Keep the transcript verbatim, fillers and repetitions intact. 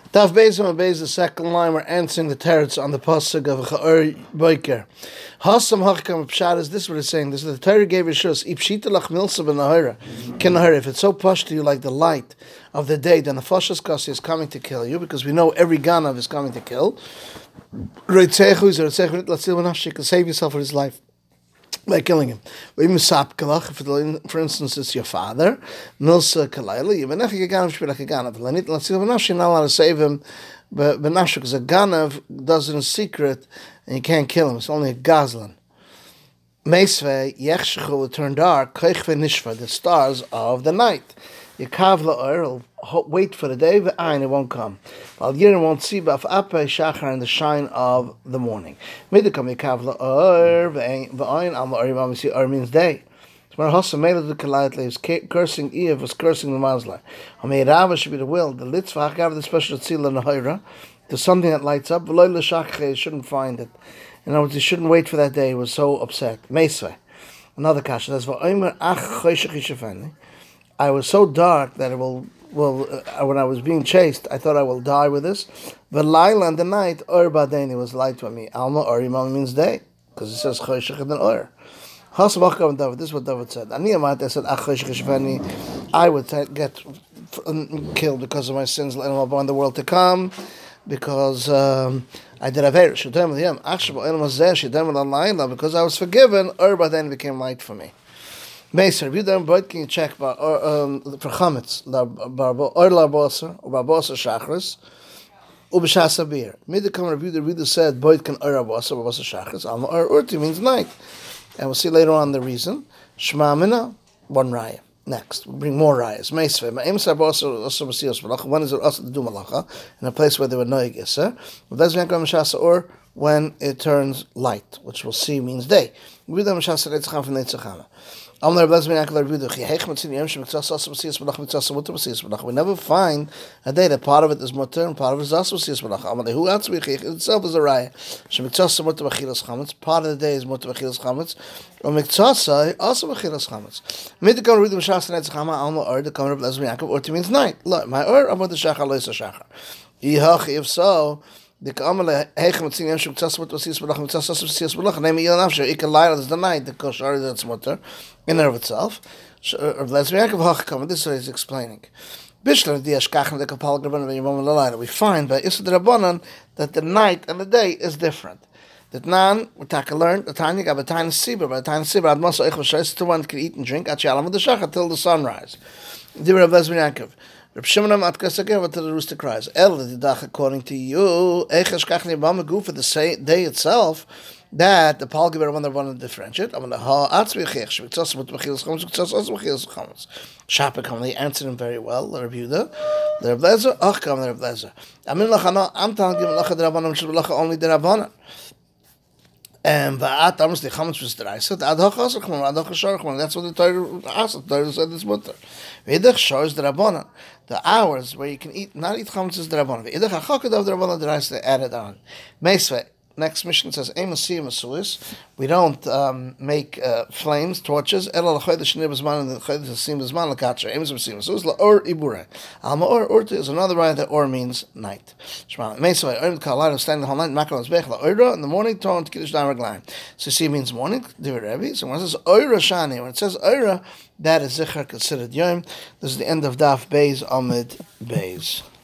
Daf Beis and Beis, the second line, we're answering the teretz on the pasuk of Cha'or Boiker. Hasam Hakam Pshat is this what it's saying. This is the Torah gave a shus. Ipshita lach milsa b'nahara. Kenahara. If it's so plush to you like the light of the day, then the fashas kasi is coming to kill you, because we know every ganav is coming to kill. Reitzechu is a reitzechu latzil v'nafshi. You can save yourself with his life by killing him. If, for instance, it's your father, Milsa Kalayla, you're not allowed to save him, but because a Ganav does it in secret and you can't kill him. It's only a Gazlan. Meisve, Yechshechu will turn dark, the stars of the night. Yekav la'or, will wait for the day, but it won't come. While Yirin won't see, but Ape Shachar in the shine of the morning. Midikam Yekav la'or, v'ayin al la'or, yimam see or means day. So when Hossa made the Kalayat is cursing Eve, was cursing the Mazla. Hamei Rava should be the will, the litzvah, Hakav the special tzila nahira, there's something that lights up, v'loy l'shachche, shouldn't find it. In other words, he shouldn't wait for that day, he was so upset. Meisve. Another kasha, that's v'oimer ach choshech yishafeni. I was so dark that it will, will uh, when I was being chased, I thought I will die with this. The Laila and the night, Or Badeni was light to me. Alma Or Imam means day, because it says Choshech and Or. Hasabach David, this is what David said. Aniyamat, I said, Ach Choshech I would t- get killed because of my sins in the world to come, because um, I did a very Shudem with him. Because I was forgiven, Or Badeni became light for me. Meiser, you don't both can check for um for chametz la barbo or la bosa or barbosa shachris ubishas abir. Mid the come review the reader said both can or bosa or bosa shachris. Alma or urti means night, and we'll see later on the reason. Shema mina one raya. Next, we'll bring more rayas. Meiser, my aim is bosa also masios malacha. When is it also to do malacha in a place where they were noig iser? But that's when come shasa or when it turns light, which we'll see means day. We them shasa leitzacham from leitzachama. We never find a day that part of it is mutter and part of it is also siyas. Who else itself is a raya? Part of the day is mutter v'chilas chametz, or miktsasa also v'chilas chametz. Mid the come read the mishas netzachama alma or the come of Lesmi Yaakov or to means night. Look, my or about the shachar loisa shachar. If so. The Kamala Hechem Tzin Yem Shuk Tzasmut Vasis Balach Mitzasas Vasis Balach Name Yel Nafsher Ikalayla is the night the Koshar that's mutter in and of itself. Rav Lezer Yaakov Hachkam. This is what he's explaining. Bishler Di Ashkachim the Kapal Graban V'Yimam Lalayla. We find by Issa the Rabbanan that the night and the day is different. That nan we take learn the Tanya got a tiny sibur, but a tiny sibur ad masa ich was to one can eat and drink at Shalam with the Shachar till the sunrise. The Rav Lezer Yaakov. Reb Shimon at Kasagir what the rooster cries. El the dach according to you, Echash Kachni Bamagu for the day itself, that the Paul Giver one that wanted to differentiate. I'm gonna ha atzvi chech, Shvitzas with Machilas Chamos, Shvitzas also Machilas Chamos. Shapik, they answered him very well, the Reb Yehuda. The Reb Lezer, ach come the Reb Lezer. I mean lachana, I'm telling you lacha the Rabbanan, Shabalacha only the Rabbanan. And va'at amos the chametz was deraisa. The adach asar chman, adach ashar chman. That's what the Torah asked. The Torah said this mutter. V'idach shor is the rabbanan. The hours where you can eat, not eat chametz is the rabbanan. V'idach hachakad of the rabbanan deraisa. They added on. Meisve. Next mission says emasiyim asuis. We don't um, make uh, flames, torches. Ela l'chodesh nibazman and the chodesh simazman l'katcher. Emasiyim asuis la'or ibure. Alma or orta is another word that or means night. Shema meisve. Oim kalayim standing the whole night. Makal zbech la'oira in the morning. Torn to kiddush down regline. So see means morning. Divrei Rebbe. So when it says oira shani, when it says oira, that is zichar considered yom. This is the end of Daf Beis Amid Beis.